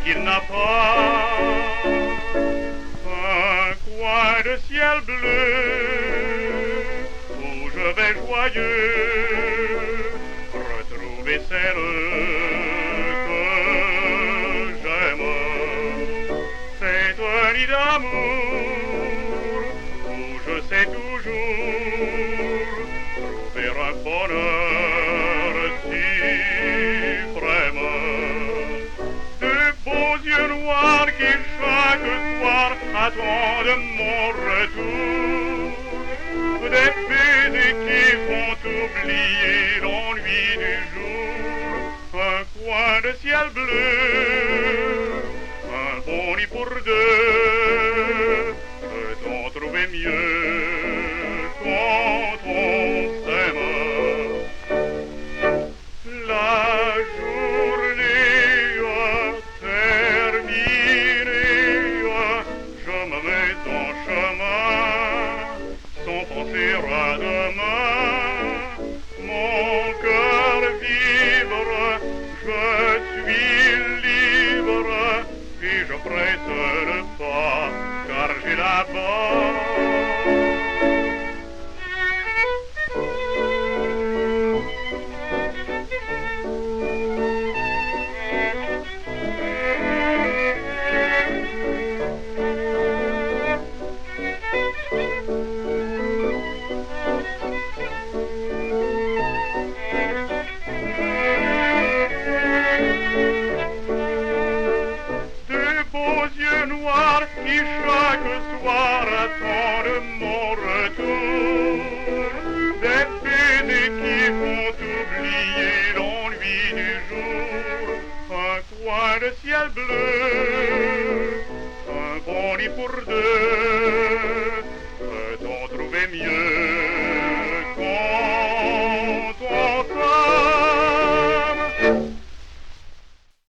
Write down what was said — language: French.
qu'il n'a pas un coin de ciel bleu où je vais joyeux retrouver celle que j'aime. C'est un lit d'amour où je sais toujours trouver un bonheur suprême. De beaux yeux noirs qui chaque soir attendent mon retour, des baisers qui font oublier l'ennui du jour, un coin de ciel bleu, un bon lit pour deux, peut-on trouver mieux quand on s'aime? La journée terminée, je me mets en chemin sans penser à demain. Mon cœur vibre, je suis libre et je presse le pas car j'ai là-bas noirs qui chaque soir attendent mon retour, des baisers qui font oublier l'ennui du jour, un coin de ciel bleu, un bon lit pour deux.